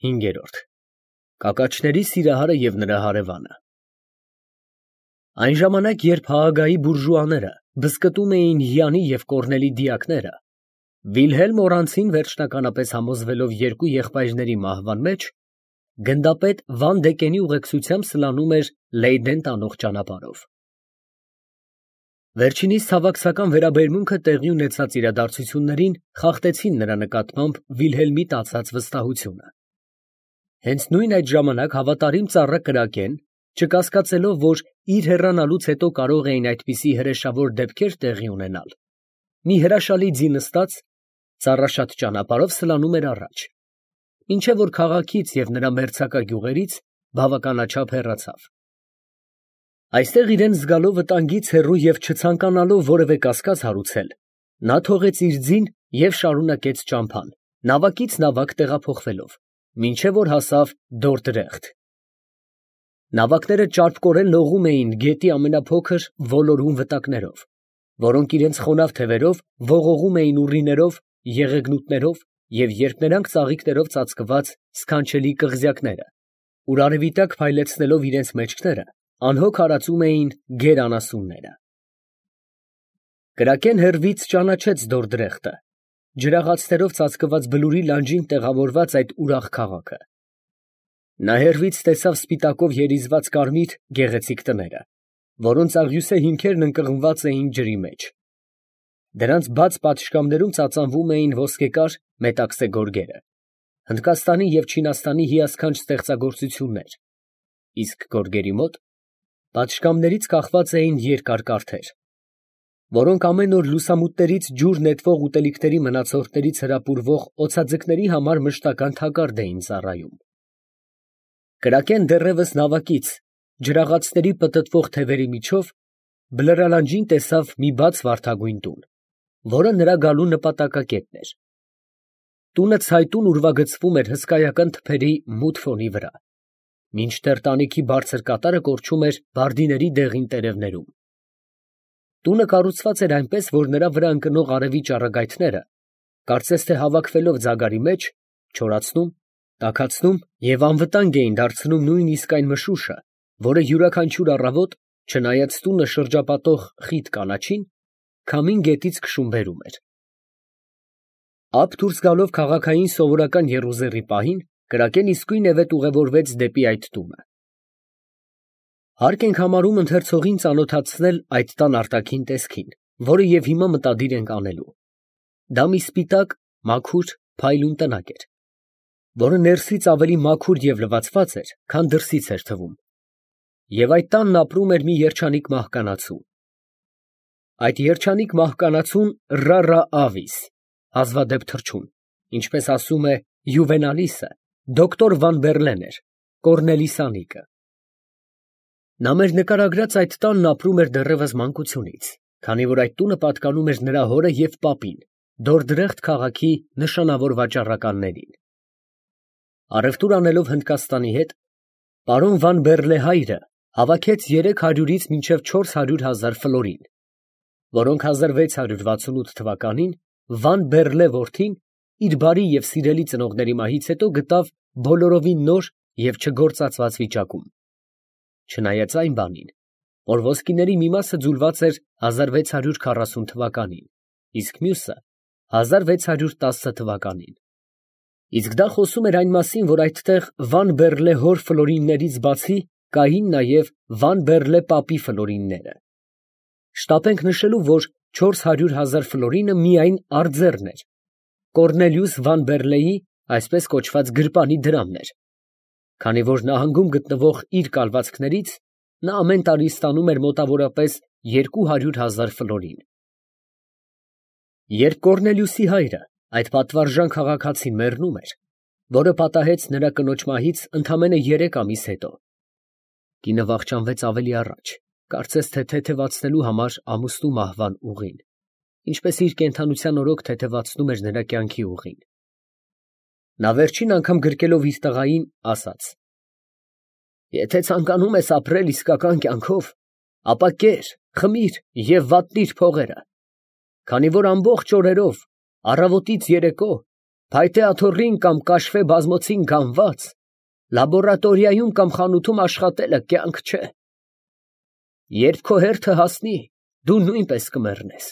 5. Կակաչների սիրահարը և նրա հարևանը։ Այն ժամանակ, երբ Հաագայի բուրժուաները բզկտում էին Յանի և Կոռնելի դիակները, Վիլհելմ Օրանցին վերջնականապես համոզվելով երկու եղբայրների մահվան մեջ, գնդապետ Վան Դեկենի ուղեկցությամբ սլանում էր Լեյդեն տանող ճանապարհով։ Վերջինիս ցավակցական վերաբերմունքը տեղի ունեցած իրադարձություններին խախտեցին նրա նկատմամբ Վիլհելմի տածած վստահությունը։ Հենց նույն այդ ժամանակ հավատարիմ ծառը կրակեն, չկասկածելով, որ իր հեռանալուց հետո կարող էին այդպիսի հրեշավոր դեպքեր տեղի ունենալ, մի հրաշալի ձի նստած, ծառաշատ ճանապարհով սլանում էր առաջ, մինչև որ քաղաքից և նրա մերձակա գյուղերից բավականաչափ հեռացավ։ Այստեղ իրեն զգալով վտանգից հեռու և չցանկանալով որևէ կասկած հարուցել, նա թողեց իր ձին և շարունակեց ճամփան, նավակից նավակ տեղափոխվելով, մինչև որ հասավ Դորդրեխտ։ Նավակները ճարպկորեն լողում էին գետի ամենափոքր ոլորուն վտակներով, որոնք իրենց խոնավ թևերով ողողում էին ուռիներով, եղեգնուտներով և երբ նրանք ծաղիկներով ծածկված սքանչելի կղզյակները, ուր արևի տակ փայլեցնելով իրենց մեջքները, անհոգ հարածում էին գեր անասունները։ Կրակեն հեռվից ճանաչեց Դորդրեխտը, ջրաղացներով ծածկված բլուրի լանջին տեղավորված այդ ուրախ քաղաքը։ Նա հեռվից տեսավ սպիտակով երիզված կարմիր գեղեցիկ տները, որոնց աղյուսե հիմքերն ընկղմված էին ջրի մեջ։ Դրանց բաց պատշգամբներում ծածանվում էին ոսկեկար մետաքսե գորգերը, Հնդկաստանի և Չինաստանի հիասքանչ ստեղծագործություններ, իսկ գորգերի մոտ պատշգամբներից կախված էին երկար կարթեր, որոնք ամեն օր լուսամուտներից ջուր նետվող ուտելիքների մնացորդներից հրապուրվող օձաձկների համար մշտական թակարդ էին ծառայում։ Կրակեն դեռևս նավակից ջրաղացների պտտվող թևերի միջով բլրալանջին տեսավ մի բաց վարդագույն տուն, որը նրա գալու նպատակակետն էր։ Տունը ցայտուն ուրվագծվում էր հսկայական թփերի մութ ֆոնի վրա, մինչդեռ տանիքի բարձր կատարը կորչում էր բարդիների դեղին տերևներում։ Տունը կառուցված էր այնպես, որ նրա վրա ընկնող արևի ճառագայթները, կարծես թե հավաքվելով ձագարի մեջ, չորացնում, տաքացնում և անվտանգ էին դարձնում նույնիսկ այն մշուշը, որը յուրաքանչյուր առավոտ, չնայած տունը շրջապատող խիտ կանաչին, քամին գետից քշում բերում էր։ Ափ դուրս գալով քաղաքային սովորական եռուզեռի պահին, կրակեն իսկույնևեթ ուղևորվեց դեպի այդ տունը։ Հարկ ենք համարում ընթերցողին ծանոթացնել այդ տան արտաքին տեսքին, որը և հիմա մտադիր ենք անելու։ Դա մի սպիտակ, մաքուր, փայլուն տնակ էր, որը ներսից ավելի մաքուր և լվացված էր, քան դրսից էր թվում, և այդ տանն ապրում էր մի երջանիկ մահկանացու։ Այդ երջանիկ մահկանացուն Ռառա Ավիս, հազվադեպ թռչուն, ինչպես ասում է Յուվենալիսը, դոկտոր Վան Բեռլեն էր, Կոռնելի սանիկը։ Նա մեր նկարագրած այդ տանն ապրում էր դեռևս մանկությունից, քանի որ այդ տունը պատկանում էր նրա հորը և պապին, Դորդրեխտ քաղաքի նշանավոր վաճառականներին։ Առևտուր անելով Հնդկաստանի հետ, պարոն Վան Բեռլե հայրը հավաքեց 300-ից մինչև 400,000 ֆլորին, որոնք 1668 թվականին Վան Բեռլե որդին իր բարի և սիրելի ծնողների մահից հետո գտավ բոլորովին նոր և չգործածված վիճակում, չնայած այն բանին, որ ոսկիների մի մասը ձուլված էր 1640 թվականին, իսկ մյուսը 1610 թվականին։ Իսկ դա խոսում էր այն մասին, որ այդտեղ Վան Բեռլե հոր ֆլորիններից բացի կային նաև Վան Բեռլե պապի ֆլորինները։ Շտապ ենք նշելու, որ 400,000 ֆլորինը միայն արձեռն էր, Կոռնելիուս Վան Բեռլեի այսպես կոչված գրպանի դրամն էր, քանի որ նահանգում գտնվող իր կալվածքներից նա ամեն տարի ստանում էր մոտավորապես 200,000 ֆլորին։ Երբ Կոռնելիուսի հայրը, այդ պատվարժան քաղաքացին, մեռնում էր, որը պատահեց նրա կնոջ մահից ընդամենը 3 ամիս հետո, կինը վախճանվեց ավելի առաջ, կարծես թե թեթևացնելու համար ամուսնու մահվան ուղին, ինչպես իր կենդանության օրոք թեթևացնում էր նրա կյանքի ուղին։ Նա վերջին անգամ գրկելով իր տղային, ասաց. «Եթե ցանկանում ես ապրել իսկական կյանքով, ապա կեր, խմիր և վատնիր փողերը, քանի որ ամբողջ օրերով, առավոտից երեկո, փայտե աթոռին կամ կաշվե բազմոցին գանված, լաբորատորիայում կամ խանութում աշխատելը կյանք չէ։ Երբ քո հերթը հասնի, դու նույնպես կմեռնես։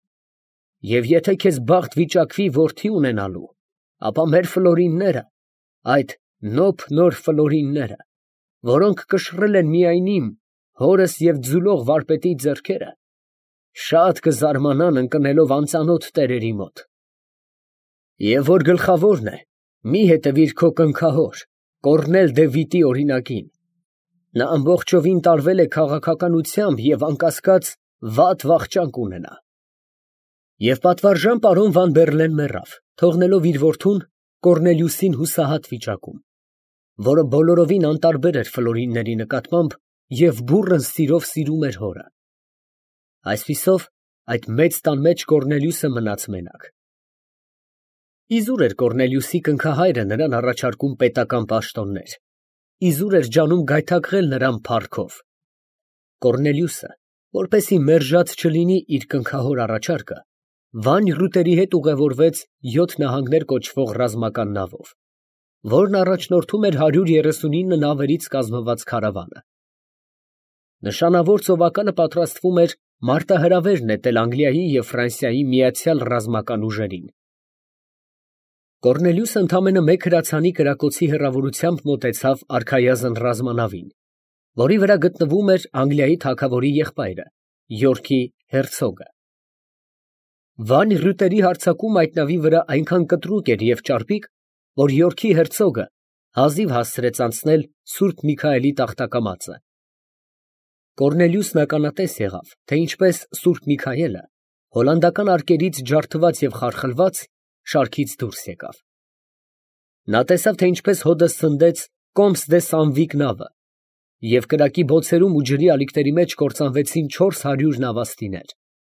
Եվ եթե քեզ բախտ վիճակվի որդի ունենալու, ապա մեր ֆլորինները, այդ նոփ-նոր ֆլորինները, որոնք կշռել են միայն իմ, հորս և ձուլող վարպետի ձեռքերը, շատ կզարմանան ընկնելով անծանոթ տերերի մոտ։ Եվ որ գլխավորն է, մի հետևիր քո կնքահոր, Կոռնել դե Վիտի օրինակին։ Նա ամբողջովին տարվել է քաղաքականությամբ և անկասկած վատ վախճան կունենա։ Եվ պատվարժան պարոն Վան Բերլեն մեռավ, թողնելով իր որդուն Կոռնելիուսին հուսահատ վիճակում, որը բոլորովին անտարբեր էր ֆլորինների նկատմամբ և բուռն սիրով սիրում էր հորը։ Այսպիսով, այդ մեծ տան մեջ Կոռնելիուսը մնաց մենակ։ Իզուր էր Կոռնելիուսի կնքահայրը նրան առաջարկում պետական պաշտոններ, իզուր էր ջանում գայթակղել նրան փառքով։ Կոռնելիուսը, որպեսզի մերժած չլինի իր կնքահոր առաջարկը, Վան Ռյուտերի հետ ուղևորվեց 7 նահանգներ կոչվող ռազմական նավով, որն առաջնորդում էր 139 նավերից կազմված քարավանը։ Նշանավոր ծովակալը պատրաստվում էր մարտահրավեր նետել Անգլիայի և Ֆրանսիայի միացյալ ռազմական ուժերին։ Կոռնելիուսը ընդամենը մեկ հրացանի կրակոցի հեռավորությամբ մոտեցավ արքայազն ռազմանավին, որի վրա գտնվում էր Անգլիայի թագավորի եղբայրը, Յորքի հերցոգը։ Վան Ռյուտերի հարձակումը այդ նավի վրա այնքան կտրուկ էր և ճարպիկ, որ Յորքի հերցոգը հազիվ հասցրեց անցնել Սուրբ Միքայելի տախտակամածը։ Կոռնելիուսն ականատես եղավ, թե ինչպես Սուրբ Միքայելը, հոլանդական արկերից ջարդված և խարխլված, շարքից դուրս եկավ։ Նա տեսավ, թե ինչպես հոդը սնդեց Կոմս դե Սանվիկ նավը, և կրակի բոցերում ու ջրի ալիքների մեջ կործանվեցին 400 նավաստիներ։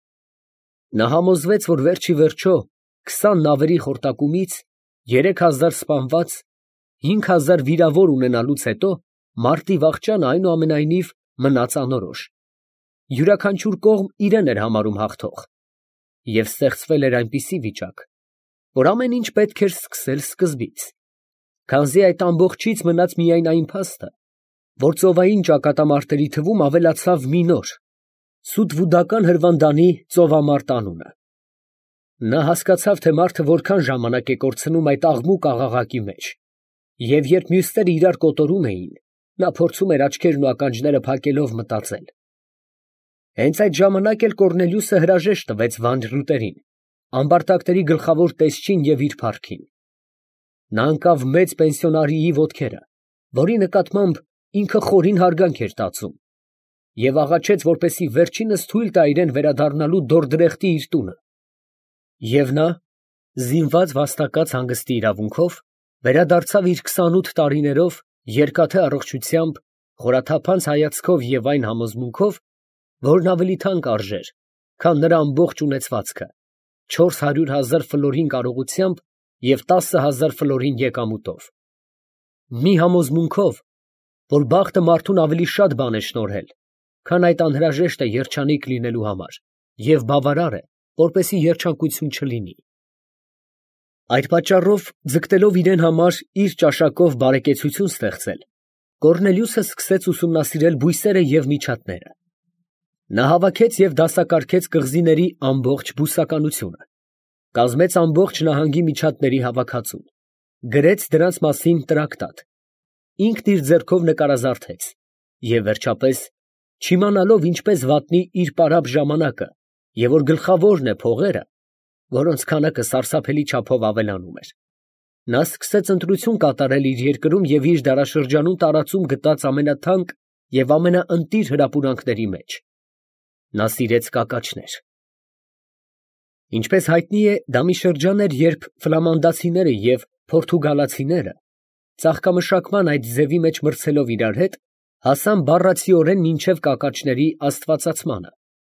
Նա համոզվեց, որ վերջ ի վերջո 20 նավերի խորտակումից 3000 սպանված, 5000 վիրավոր ունենալուց հետո մարտի վախճանը այնուամենայնիվ մնաց անորոշ։ Յուրաքանչյուր կողմ իրեն էր համարում հաղթող, և ստեղծվել էր այնպիսի վիճակ, որ ամեն ինչ պետք էր սկսել սկզբից, քանզի այդ ամբողջից մնաց միայն այն փաստը, որ ծովային ճակատամարտերի թվում ավելացավ մի նոր, Սուդվուդական հրվանդանի ծովամարտ անունը։ Նա հասկացավ, թե մարդը որքան ժամանակ է կորցնում այդ աղմուկ աղաղակի մեջ, և երբ մյուսները իրար կոտորում էին, նա փորձում էր աչքերն ու ականջները փակելով մտածել։ Հենց այդ ժամանակ էլ Կոռնելիուսը հրաժեշտ տվեց Վան Ռյուտերին, ամբարտակների գլխավոր տեսչին և իր փառքին։ Նա ընկավ մեծ պենսիոնարիի ոտքերը, որի նկատմամբ ինքը խորին հարգանք էր տածում, և աղաչեց, որպեսզի վերջինս թույլ տա իրան վերադառնալու Դորդրեխտի իր տունը։ Եվ նա, զինված վաստակած հանգստի իրավունքով, վերադարձավ իր 28 տարիներով, երկաթե առողջությամբ, խորաթափանց հայացքով և այն համոզմունքով, որն ավելի թանկ արժեր, քան նրա ամբողջ ունեցվածքը, 400,000 ֆլորին կարողությամբ և 10,000 ֆլորին եկամուտով։ Մի համոզմունքով, որ բախտը մարդուն ավելի շատ բան է շնորհել, քան այդ անհրաժեշտ է երջանիկ լինելու համար, և բավարար է, որպեսզի երջանկություն չլինի։ Այդ պատճառով, ձգտելով իրեն համար իր ճաշակով բարեկեցություն ստեղծել, Կոռնելիուսը սկսեց ուսումնասիրել բույսերը և միջատները։ Նա հավաքեց և դասակարգեց կղզիների ամբողջ բուսականությունը, կազմեց ամբողջ նահանգի միջատների հավաքածուն, գրեց դրանց մասին տրակտատ, ինքն իր ձեռքով նկարազարդեց և վերջապես, չիմանալով ինչպես վատնի իր պարապ ժամանակը և որ գլխավորն է փողերը, որոնց քանակը սարսափելի չափով ավելանում էր, նա սկսեց ընտրություն կատարել իր երկրում և իր դարաշրջանում տարածում գտած ամենաթանկ և ամենաընտիր հրապուրանքների մեջ։ Նա սիրեց կակաչներ։ Ինչպես հայտնի է, դա մի շրջան էր, երբ ֆլամանդացիները և փորթուգալացիները, ծաղկամշակման այդ ձևի մեջ մրցելով իրար հետ, հասան բառացիորեն մինչև կակաչների աստվածացմանը,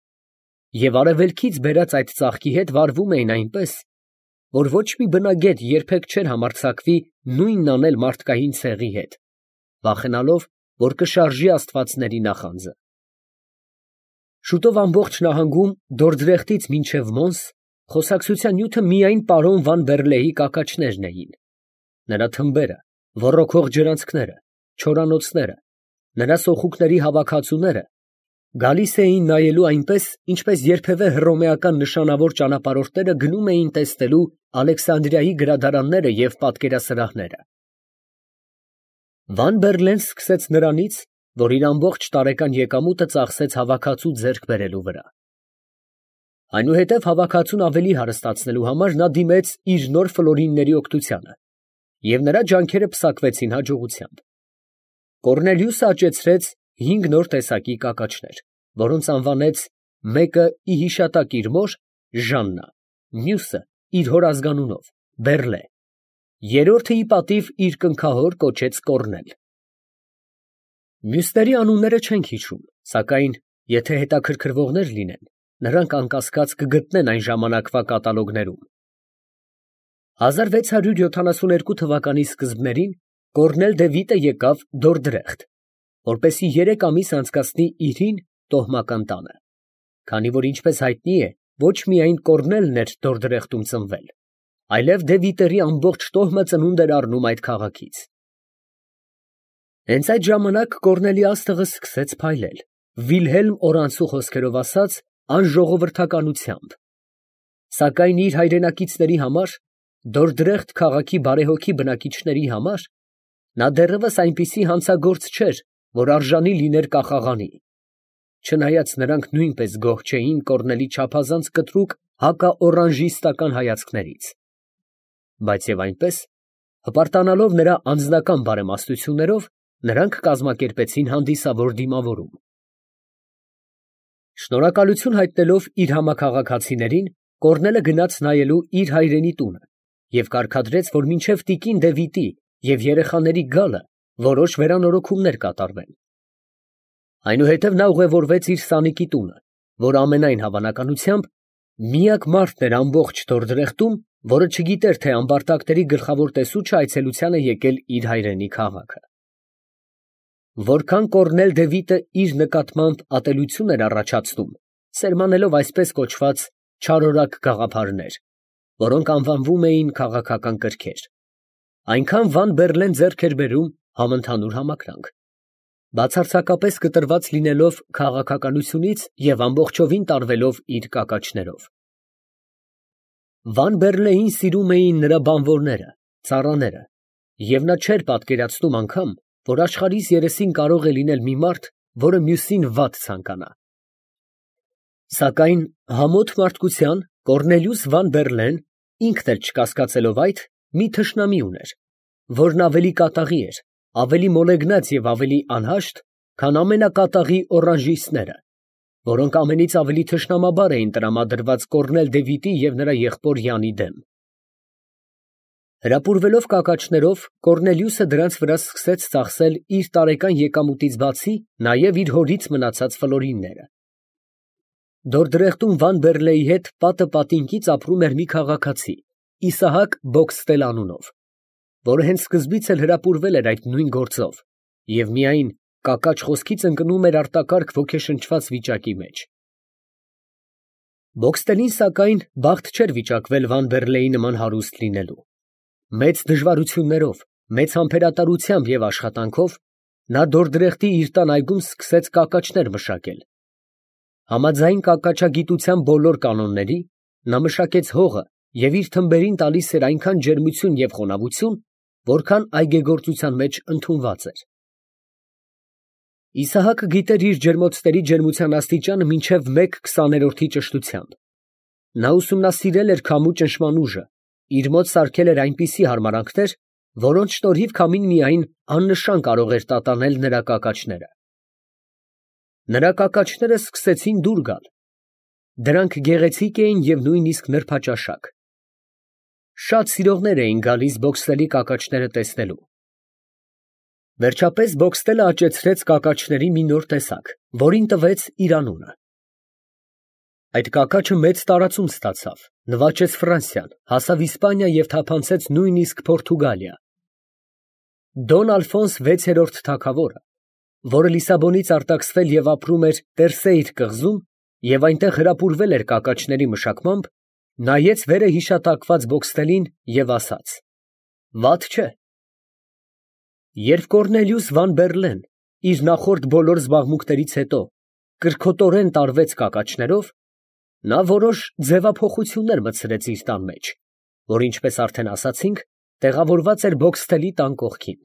և արևելքից բերած այդ ծաղկի հետ վարվում էին այնպես, որ ոչ մի բնագետ երբեք չէր համարձակվի նույնն անել մարդկային ցեղի հետ, վախենալով, որ կշարժի աստվածների նախանձը։ Շուտով ամբողջ նահանգում, Դորդրեխտից մինչև Մոնս, խոսակցության նյութը միայն պարոն Վան Բերլեի կակաչներն էին։ Նրա թմբերը, ոռոգող ջրանցքները, չորանոցները, նրա սոխուկների հավաքածուները գալիս էին նայելու այնպես, ինչպես երբևէ հռոմեական նշանավոր ճանապարհորդները գնում էին տեսնելու Ալեքսանդրիայի գրադարանները և պատկերասրահները։ Վան Բերլեն սկսեց նրանից, որ իր ամբողջ տարեկան եկամուտը ծախսեց հավաքածու ձեռք բերելու վրա։ Այնուհետև հավաքածուն ավելի հարստացնելու համար նա դիմեց իր նոր ֆլորինների օգնությանը, և նրա ջանքերը պսակվեցին հաջողությամբ։ Կոռնելիուսը աճեցրեց 5 նոր տեսակի կակաչներ, որոնց անվանեց մեկը ի հիշատակ իր մոր Ժաննա, մյուսը իր հոր ազգանունով Բերլե, երրորդը ի պատիվ իր կնքահոր կոչեց Կոռնել։ Մյուսների անունները չենք հիշում, սակայն եթե հետաքրքրվողներ լինեն, նրանք անկասկած կգտնեն այն ժամանակվա կատալոգներում։ 1672 թվականի սկզբներին Կոռնել դե Վիտը եկավ Դորդրեխտ, որպեսզի 3 ամիս անցկացնի իր հին տոհմական տանը, քանի որ ինչպես հայտնի է, ոչ միայն Կոռնելն էր Դորդրեխտում ծնվել, այլև դե Վիտերի ամբողջ տոհմը ծնունդ էր առնում այդ քաղաքից։ Հենց այդ ժամանակ Կոռնելի աստղը սկսեց փայլել, Վիլհելմ Օրանցու խոսքերով ասած, անժողովրդականությամբ, սակայն իր հայրենակիցների համար, Դորդրեխտ քաղաքի բարեհոգի բնակիչների համար, նա դեռևս այնպիսի հանցագործ չէր, որ արժանի լիներ կախաղանի, չնայած նրանք նույնպես գոհ չէին Կոռնելի չափազանց կտրուկ հակաօրանժիստական հայացքներից, բայց և այնպես, հպարտանալով նրա անձնական բարեմաստություններով, նրանք կազմակերպեցին հանդիսավոր դիմավորում։ Շնորհակալություն հայտնելով իր համաքաղաքացիներին, Կոռնելը գնաց նայելու իր հայրենի տունը և կարգադրեց, որ մինչև տիկին դե Վիտի և երեխաների գալը որոշ վերանորոգումներ կատարվեն։ Այնուհետև նա ուղևորվեց իր սանիկի տունը, որ ամենայն հավանականությամբ միակ մարդն էր ամբողջ Դորդրեխտում, որը չգիտեր, թե ամբարտակների գլխավոր տեսուչը այցելության է եկել իր հայրենի քաղաքը։ Որքան Կոռնել դե Վիտը իր նկատմամբ ատելություն էր առաջացնում, սերմանելով այսպես կոչված չարորակ գաղափարներ, որոնք անվանվում էին քաղաքական կրքեր, այնքան Վան Բերլեն ձեռք էր բերում համընդհանուր համակրանք, բացարձակապես կտրված լինելով քաղաքականությունից և ամբողջովին տարվելով իր կակաչներով։ Վան Բերլեին սիրում էին նրա բանվորները, ծառաները, և նա չէր պատկերացնում անգամ, որ աշխարհիս երեսին կարող է լինել մի մարդ, որը մյուսին վատ ցանկանա։ Սակայն համոտ մարդկության Կոռնելիուս Վան Բերլեն, ինքն էլ չկասկածելով այդ, մի թշնամի ուներ, որն ավելի կատաղի էր, ավելի մոլեգնած և ավելի անհաշտ, քան ամենակատաղի օրանժիստները, որոնք ամենից ավելի թշնամաբար էին տրամադրված Կոռնել դե Վիտի և նրա եղբոր Յանի դեմ։ Հրապուրվելով կակաչներով, Կոռնելիուսը դրանց վրա սկսեց ծախսել իր տարեկան եկամուտից բացի նաև իր հորից մնացած ֆլորինները։ Դորդրեխտում Վան Բերլեի հետ պատը պատինկից ապրում էր մի քաղաքացի, Իսահակ Բոքստել անունով, որը հենց սկզբից էլ հրապուրվել էր այդ նույն գործով և միայն կակաչ խոսքից ընկնում էր արտակարգ ոգեշնչված վիճակի մեջ։ Բոքստելին, սակայն, բախտ չէր վիճակվել Վան Բերլեի նման հարուստ լինելու։ Մեծ դժվարություններով, մեծ համբերատարությամբ և աշխատանքով նա Դորդրեխտի իր տան այգում սկսեց կակաչներ մշակել։ Համաձայն կակաչագիտության բոլոր կանոնների, նա մշակեց հողը և իր թմբերին տալիս էր այնքան ջերմություն և խոնավություն, որքան այգեգործության մեջ ընդունված էր։ Իսահակը գիտեր իր ջերմոցների ջերմության աստիճանը մինչև 1/20 ճշտությամբ։ Նա ուսումնասիրել էր քամու ճնշման ուժը, իր մոտ սարքել էր այնպիսի հարմարանքներ, որոնց շնորհիվ քամին միայն աննշան կարող էր տատանել նրա կակաչները։ Նրա կակաչները սկսեցին դուր գալ։ Դրանք գեղեցիկ էին և նույնիսկ նրբաճաշակ։ Շատ սիրողներ էին գալիս Բոքստելի կակաչները տեսնելու։ Վերջապես Բոքստելը աճեցրեց կակաչների մի նոր տեսակ, որին տվեց իր անունը։ Այդ կակաչը մեծ տարածում ստացավ, նվաճեց Ֆրանսիան, հասավ Իսպանիա և թափանցեց նույնիսկ Պորտուգալիա։ Դոն Ալֆոնս վեցերորդ թագավորը, որը Լիսաբոնից արտաքսվել և ապրում էր Տերսեիր կղզում և այնտեղ հրապուրվել էր կակաչների մշակմամբ, նայեց վերը հիշատակված Բոքստելին և ասաց. «Վատ չէ»։ Երբ Կոռնելիուս Վան Բերլեն իր նախորդ բոլոր զբաղմունքներից հետո կրքոտորեն տարվեց կակաչներով, նա որոշ ձևափոխություններ մտցրեց իր տան մեջ, որ, ինչպես արդեն ասացինք, տեղավորված էր Բոքստելի տան կողքին։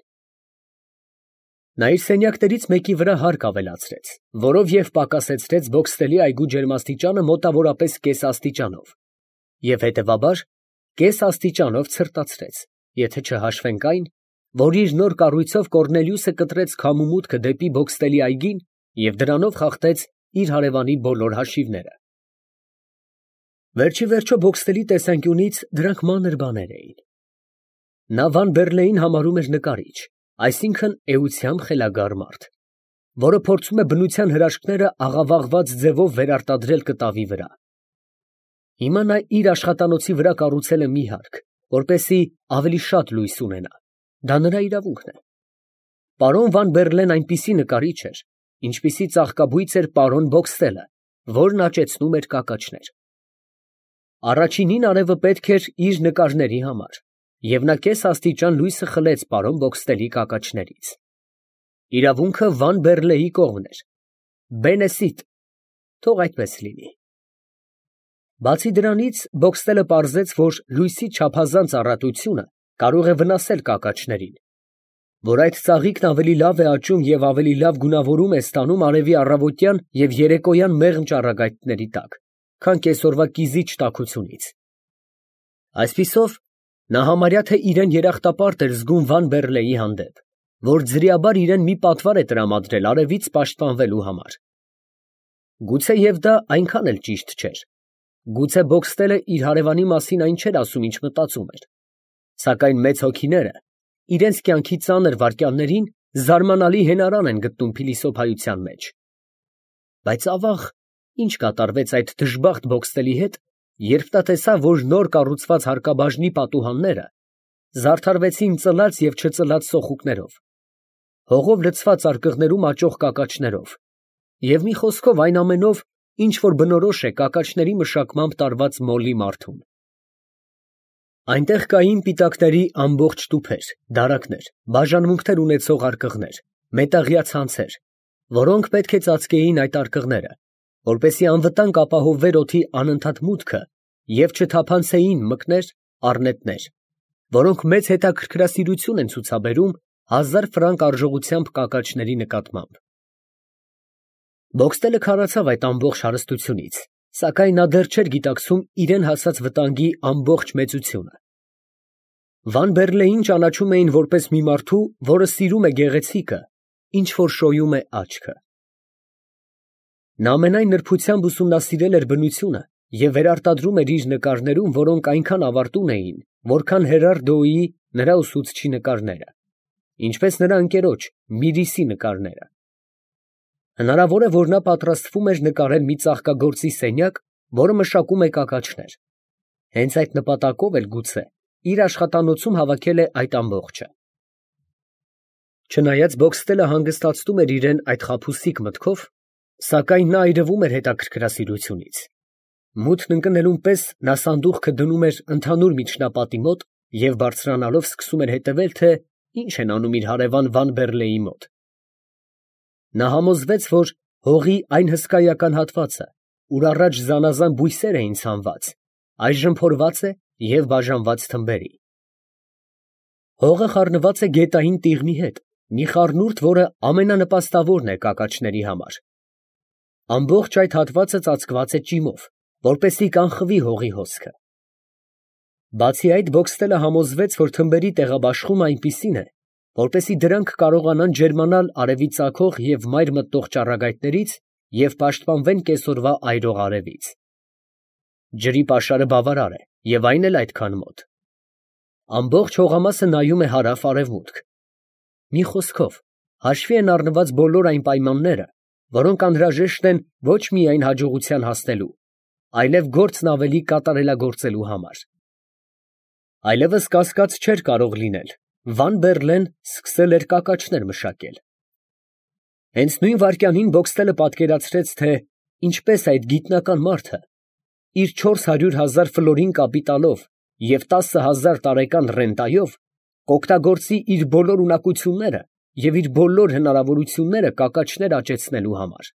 Նա իր սենյակներից մեկի վրա հարկ ավելացրեց, որով և պակասեցրեց Բոքստելի այգու ջերմաստիճանը մոտավորապես կես աստիճանով և հետևաբար կես աստիճանով ցրտացրեց, եթե չհաշվենք այն, որ իր նոր կառույցով Կոռնելիուսը կտրեց քամու մուտքը դեպի Բոքստելի այգին և դրանով խախտեց իր հարևանի բոլոր հաշիվները։ Վերջիվերջո Բոքստելի տեսանկյունից դրանք մանր բաներ էին։ Նա Վան Բերլեին համարում էր նկարիչ, այսինքն էությամբ խելագար մարդ, որը փորձում է բնության հրաշքները աղավաղված ձևով վերարտադրել կտավի վրա։ Հիմա նա իր աշխատանոցի վրա կառուցել է մի հարկ, որպեսզի ավելի շատ լույս ունենա։ Դա նրա իրավունքն է։ Պարոն Վան Բերլեն այնպիսի նկարիչ էր, ինչպիսի ծաղկաբույծ էր պարոն Բոքստելը, որն աճեցնում էր կակաչներ։ Առաջինին արևը պետք էր իր նկարների համար, և նա կես աստիճան լույսը խլեց պարոն Բոքստելի կակաչներից։ Իրավունքը Վան Բերլեի կողմն էր։ Բենեսիտ, թող այդպես լինի։ Բացի դրանից, Բոքստելը պարզեց, որ լույսի չափազանց առատությունը կարող է վնասել կակաչներին, որ այդ ծաղիկն ավելի լավ է աճում և ավելի լավ գունավորում է ստանում արևի առավոտյան և երեկոյան մեղմ ճառագայթների տակ, քան կեսօրվա կիզիչ տաքությունից։ Այսպիսով, նա համարյա թե իրան երախտապարտ էր զգում Վան Բերլեի հանդեպ, որ ձրիաբար իրան մի պատվար է տրամադրել արևից պաշտպանվելու համար։ Գուցեև դա այնքան էլ ճիշտ չէր։ Գուցե Բոքստելը իր հարևանի մասին այն չէր ասում, ինչ մտածում էր, սակայն մեծ հոգիները իրենց կյանքի ծանր վայրկյաններին զարմանալի հենարան են գտնում փիլիսոփայության մեջ։ Բայց ավաղ, ինչ կատարվեց այդ դժբախտ Բոքստելի հետ, երբ նա տեսավ, որ նոր կառուցված հարկաբաժնի պատուհանները զարդարվեցին ծլած և չծլած սոխուկներով, հողով լցված արկղներում աճող կակաչներով և մի խոսքով այն ամենով, ինչ որ բնորոշ է կակաչների մշակմամբ տարված մոլի մարդուն։ Այնտեղ կային պիտակների ամբողջ տուփեր, դարակներ, բաժանմունքներ ունեցող արկղներ, մետաղյա ցանցեր, որոնք պետք է ծածկեին այդ արկղները, որպեսզի անվտանգ ապահովվեր օդի անընդհատ մուտքը և չթափանցեին մկներ, առնետներ, որոնք մեծ հետաքրքրասիրություն են ցուցաբերում 1000 ֆրանկ արժողությամբ կակաչների նկատմամբ։ Բոքստելը քարացավ այդ ամբողջ հարստությունից, սակայն նա դեռ չէր գիտակցում իրան հասած վտանգի ամբողջ մեծությունը։ Վան Բերլեին ճանաչում էին որպես մի մարդու, որը սիրում է գեղեցիկը, ինչ որ շոյում է աչքը։ Նա ամենայն նրբությամբ ուսումնասիրել էր բնությունը և վերարտադրում էր իր նկարներում, որոնք այնքան ավարտուն էին, որքան Հերար Դոուի նրա ուսուցչի նկարները, ինչպես նրա ընկերոջ Միրիսի նկարները։ Հնարավոր է, որ նա պատրաստվում էր նկարել մի ծաղկագործի սենյակ, որը մշակում է կակաչներ։ Հենց այդ նպատակով էլ գուցե իր աշխատանոցում հավաքել է այդ ամբողջը։ Չնայած Բոքստելը հանգստացնում էր իրան այդ խաբուսիկ մտքով, սակայն նա այրվում էր հետաքրքրասիրությունից։ Մութն ընկնելուն պես նա սանդուղքը դնում էր ընդհանուր միջնապատի մոտ և բարձրանալով սկսում էր հետևել, թե ինչ են անում իր հարևան Վան Բերլեի մոտ։ Նա համոզվեց, որ հողի այն հսկայական հատվածը, ուր առաջ զանազան բույսեր էին ցանված, այժմ փորված է և բաժանված թմբերի։ Հողը խառնված է գետային տիղմի հետ, մի խառնուրդ, որը ամենանպաստավորն է կակաչների համար։ Ամբողջ այդ հատվածը ծածկված է ճիմով, որպեսզի կանխվի հողի հոսքը։ Բացի այդ, Բոքստելը համոզվեց, որ թմբերի տեղաբաշխումը այնպիսին է, որպեսզի դրանք կարողանան ջերմանալ արևի ծագող և մայր մտնող ճառագայթներից և պաշտպանվեն կեսօրվա այրող արևից։ Ջրի պաշարը բավարար է և այն էլ այդքան մոտ։ Ամբողջ հողամասը նայում է հարավ֊արևմուտք։ Մի խոսքով, հաշվի են առնված բոլոր այն պայմանները, որոնք անհրաժեշտ են ոչ միայն հաջողության հասնելու, այլև գործն ավելի կատարելագործելու համար։ Այլևս կասկած չէր կարող լինել, Վան Բերլեն սկսել էր կակաչներ մշակել։ Հենց նույն վայրկյանին Բոքստելը պատկերացրեց, թե ինչպես այդ գիտնական մարդը իր 400,000 ֆլորին կապիտալով և 10,000 տարեկան ռենտայով կօգտագործի իր բոլոր ունակությունները և իր բոլոր հնարավորությունները կակաչներ աճեցնելու համար։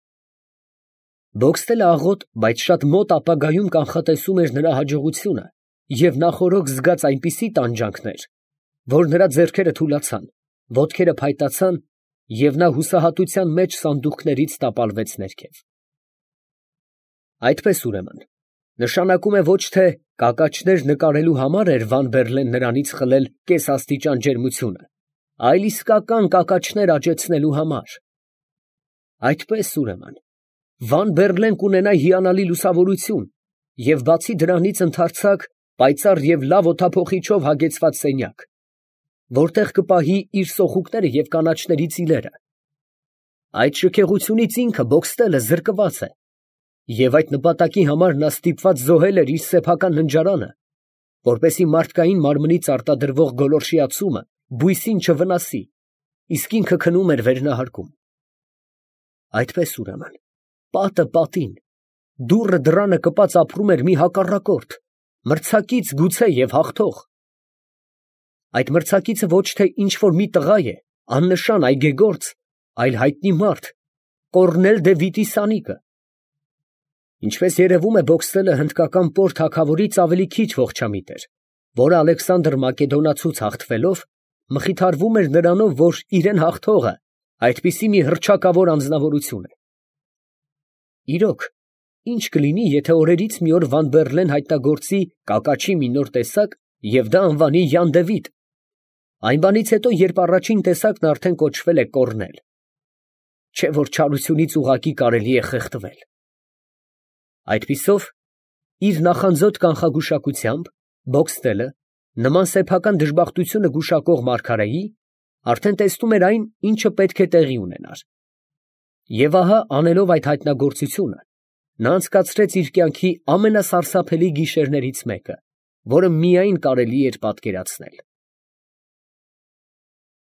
Բոքսթելը աղոտ, բայց շատ մոտ ապագայում կանխատեսում էր նրա հաջողությունը և նախօրոք զգաց այնպիսի տանջանքներ, որ նրա ձեռքերը թուլացան, ոտքերը փայտացան և նա հուսահատության մեջ սանդուղքներից տապալվեց ներքև։ Այդպես ուրեմն, նշանակում է ոչ թե կակաչներ նկարելու համար էր Վան Բերլեն նրանից խլել կեսաստիճան ջերմությունը, այլ իսկական կակաչներ աճեցնելու համար։ Այդպես ուրեմն, Վան Բերլեն կունենա հիանալի լուսավորություն և բացի դրանից ընդարձակ, պայծառ և լավ օդափոխիչով հագեցված սենյակ, որտեղ կպահի իր սոխուկները և կանաչների ծիլերը։ Այդ շքեղությունից ինքը Բոքսթելը զրկված է, և այդ նպատակի համար նա ստիպված զոհել էր իր սեփական ննջարանը, որպեսզի մարդկային մարմնից արտադրվող գոլորշիացումը բույսին չվնասի, իսկ ինքը քնում էր վերնահարկում։ Այդպես ուրեմն, պատը պատին, դուռը դռանը կպած ապրում էր մի հակառակորդ, մրցակից գուցե և հաղթող։ Այդ մրցակիցը ոչ թե ինչ֊որ մի տղա է, աննշան այգեգործ, այլ հայտնի մարդ, Կոռնել դե Վիտիսանիկը։ Ինչպես երևում է, Բոքսթելը հնդկական Պոր թագավորից ավելի քիչ ողջամիտ էր, որը Ալեքսանդր Մակեդոնացուց հաղթվելով, մխիթարվում էր նրանով, որ իրեն հաղթողը այդպիսի մի հռչակավոր անձնավորություն է։ Իրոք, ինչ կլինի, եթե օրերից մի օր Վան Բերլեն հայտնագործի կակաչի մի նոր տեսակ և դա անվանի Յան դե Վիտ, այն բանից հետո, երբ առաջին տեսակն արդեն կոչվել է Կոռնել, չէ՞ որ չարությունից ուղղակի կարելի է խեղդվել։ Այդպիսով, իր նախանձոտ կանխագուշակությամբ, Բոքսթելը, նման սեփական դժբախտությունը գուշակող մարգարեի, արդեն տեսնում էր այն, ինչը պետք է տեղի ունենար։ Եվ ահա, անելով այդ հայտնագործությունը, նա անցկացրեց իր կյանքի ամենասարսափելի գիշերներից մեկը, որը միայն կարելի էր պատկերացնել։